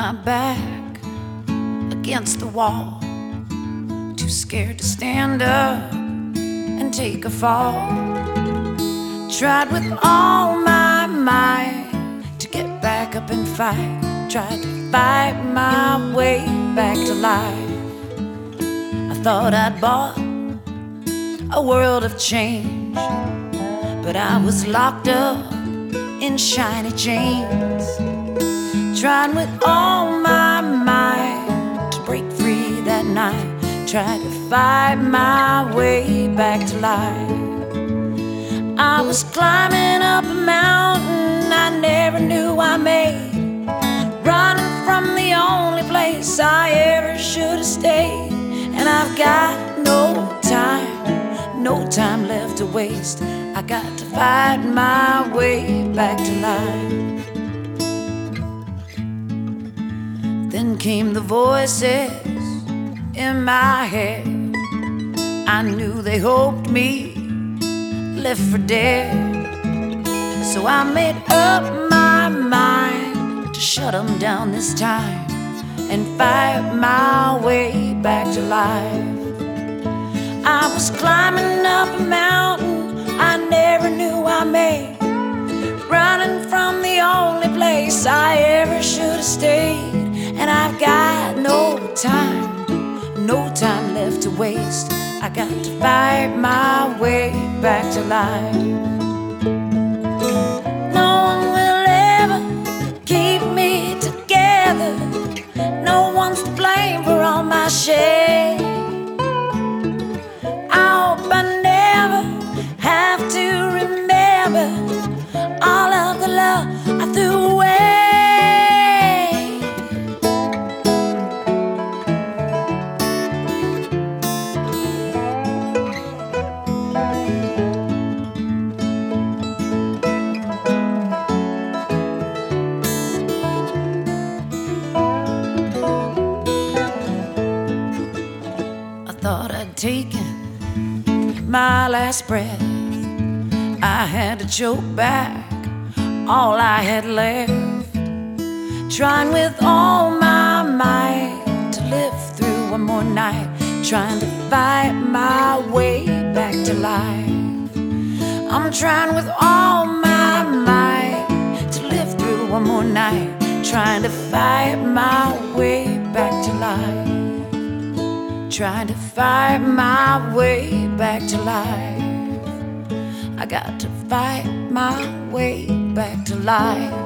my back against the wall, too scared to stand up and take a fall. Tried with all my might to get back up and fight, tried to fight my way back to life. I thought I'd bought a world of change, but I was locked up in shiny chains. Tried with all my might to break free that night, tried to fight my way back to life. I was climbing up a mountain I never knew I made, running from the only place I ever should have stayed. And I've got no time left to waste. I got to fight my way back to life. Then came the voices in my head. I knew they hoped me left for dead. So I made up my mind to shut them down this time and fight my way back to life. I was climbing up a mountain I never knew I made, running from the only place I ever should have stayed. And I've got no time left to waste. I got to fight my way back to life. No one will ever keep me together. No one's to blame for all my shame. I hope I never have to remember all of the love I threw away. Thought I'd taken my last breath. I had to choke back all I had left, trying with all my might to live through one more night, trying to fight my way back to life. I'm trying with all my might to live through one more night, trying to fight my way back to life. Trying to fight my way back to life. I got to fight my way back to life.